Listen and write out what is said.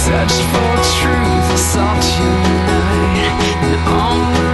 searched for truth, sought you night, and on